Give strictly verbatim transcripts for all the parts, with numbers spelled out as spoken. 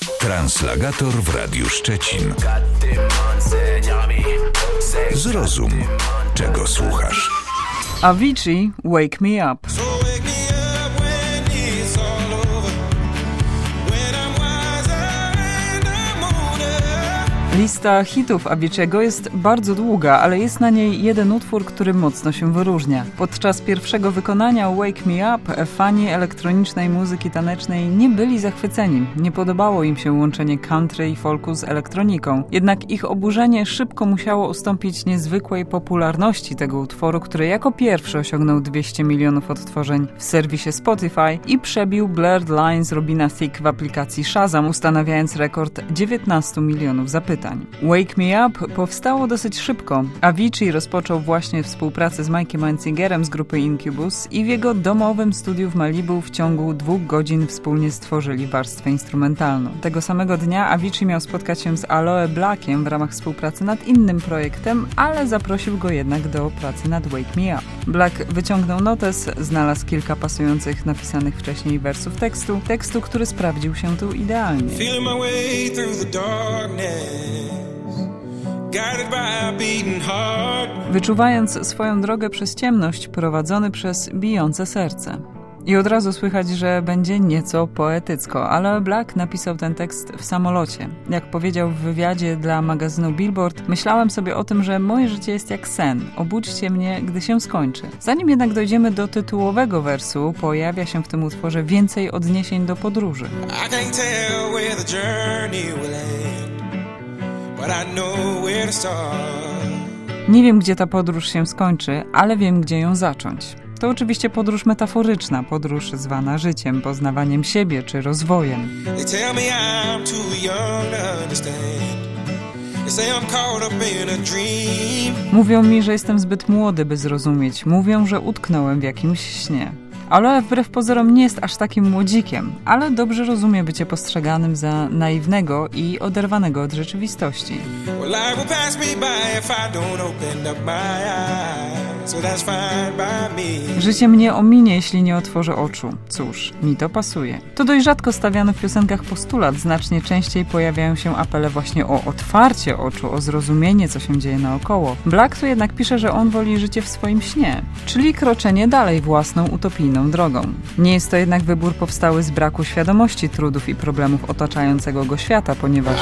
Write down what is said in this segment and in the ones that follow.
Translagator w Radiu Szczecin. Zrozum, czego słuchasz. Avicii, Wake Me Up. Lista hitów Avicii'ego jest bardzo długa, ale jest na niej jeden utwór, który mocno się wyróżnia. Podczas pierwszego wykonania Wake Me Up fani elektronicznej muzyki tanecznej nie byli zachwyceni. Nie podobało im się łączenie country i folku z elektroniką. Jednak ich oburzenie szybko musiało ustąpić niezwykłej popularności tego utworu, który jako pierwszy osiągnął dwieście milionów odtworzeń w serwisie Spotify i przebił Blurred Lines Robina Thicke w aplikacji Shazam, ustanawiając rekord dziewiętnastu milionów zapytań. Wake Me Up powstało dosyć szybko. Avicii rozpoczął właśnie współpracę z Mike'iem Einzingerem z grupy Incubus i w jego domowym studiu w Malibu w ciągu dwóch godzin wspólnie stworzyli warstwę instrumentalną. Tego samego dnia Avicii miał spotkać się z Aloe Blackiem w ramach współpracy nad innym projektem, ale zaprosił go jednak do pracy nad Wake Me Up. Black wyciągnął notes, znalazł kilka pasujących napisanych wcześniej wersów tekstu, tekstu, który sprawdził się tu idealnie. Wyczuwając swoją drogę przez ciemność, prowadzony przez bijące serce. I od razu słychać, że będzie nieco poetycko, ale Black napisał ten tekst w samolocie. Jak powiedział w wywiadzie dla magazynu Billboard, myślałem sobie o tym, że moje życie jest jak sen. Obudźcie mnie, gdy się skończy. Zanim jednak dojdziemy do tytułowego wersu, pojawia się w tym utworze więcej odniesień do podróży. Nie wiem, gdzie ta podróż się skończy, ale wiem, gdzie ją zacząć. To oczywiście podróż metaforyczna, podróż zwana życiem, poznawaniem siebie czy rozwojem. Mówią mi, że jestem zbyt młody, by zrozumieć. Mówią, że utknąłem w jakimś śnie. Aloe wbrew pozorom nie jest aż takim młodzikiem, ale dobrze rozumie bycie postrzeganym za naiwnego i oderwanego od rzeczywistości. Życie mnie ominie, jeśli nie otworzę oczu. Cóż, mi to pasuje. To dość rzadko stawiany w piosenkach postulat. Znacznie częściej pojawiają się apele właśnie o otwarcie oczu, o zrozumienie, co się dzieje naokoło. Black tu jednak pisze, że on woli życie w swoim śnie, czyli kroczenie dalej własną utopijną drogą. Nie jest to jednak wybór powstały z braku świadomości trudów i problemów otaczającego go świata, ponieważ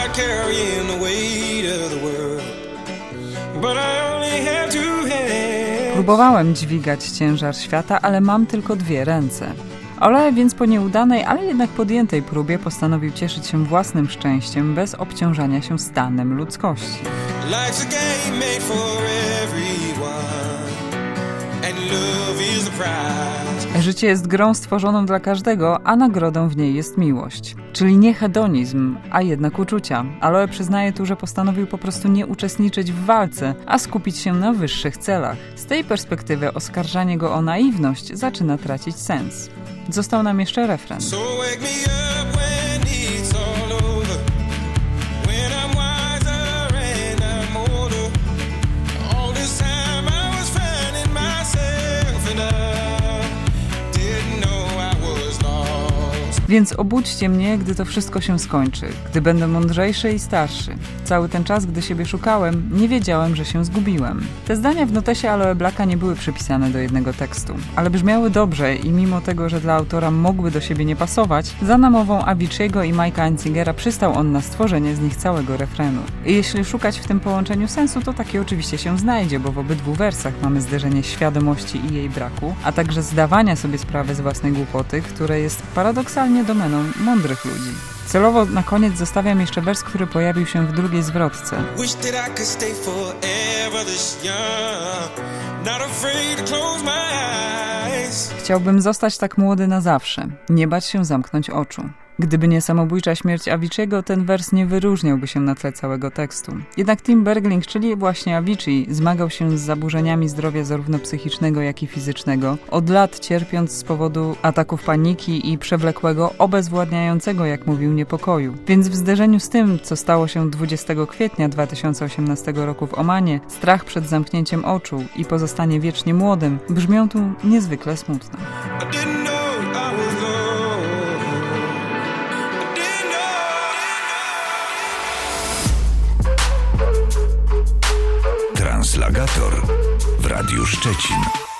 próbowałem dźwigać ciężar świata, ale mam tylko dwie ręce. Aloe więc po nieudanej, ale jednak podjętej próbie postanowił cieszyć się własnym szczęściem bez obciążania się stanem ludzkości. Życie jest grą stworzoną dla każdego, a nagrodą w niej jest miłość. Czyli nie hedonizm, a jednak uczucia. Aloe przyznaje tu, że postanowił po prostu nie uczestniczyć w walce, a skupić się na wyższych celach. Z tej perspektywy oskarżanie go o naiwność zaczyna tracić sens. Został nam jeszcze refren. Więc obudźcie mnie, gdy to wszystko się skończy, gdy będę mądrzejszy i starszy. Cały ten czas, gdy siebie szukałem, nie wiedziałem, że się zgubiłem. Te zdania w notesie Aloe Blacka nie były przypisane do jednego tekstu, ale brzmiały dobrze i mimo tego, że dla autora mogły do siebie nie pasować, za namową Avicii'ego i Mike'a Einzingera przystał on na stworzenie z nich całego refrenu. I jeśli szukać w tym połączeniu sensu, to takie oczywiście się znajdzie, bo w obydwu wersach mamy zderzenie świadomości i jej braku, a także zdawania sobie sprawy z własnej głupoty, które jest paradoksalnie domeną mądrych ludzi. Celowo na koniec zostawiam jeszcze wers, który pojawił się w drugiej zwrotce. Chciałbym zostać tak młody na zawsze, nie bać się zamknąć oczu. Gdyby nie samobójcza śmierć Avicii'ego, ten wers nie wyróżniałby się na tle całego tekstu. Jednak Tim Bergling, czyli właśnie Avicii, zmagał się z zaburzeniami zdrowia zarówno psychicznego, jak i fizycznego, od lat cierpiąc z powodu ataków paniki i przewlekłego, obezwładniającego, jak mówił, niepokoju. Więc w zderzeniu z tym, co stało się dwudziestego kwietnia dwa tysiące osiemnastego roku w Omanie, strach przed zamknięciem oczu i pozostanie wiecznie młodym brzmią tu niezwykle smutno. Translagator w Radiu Szczecin.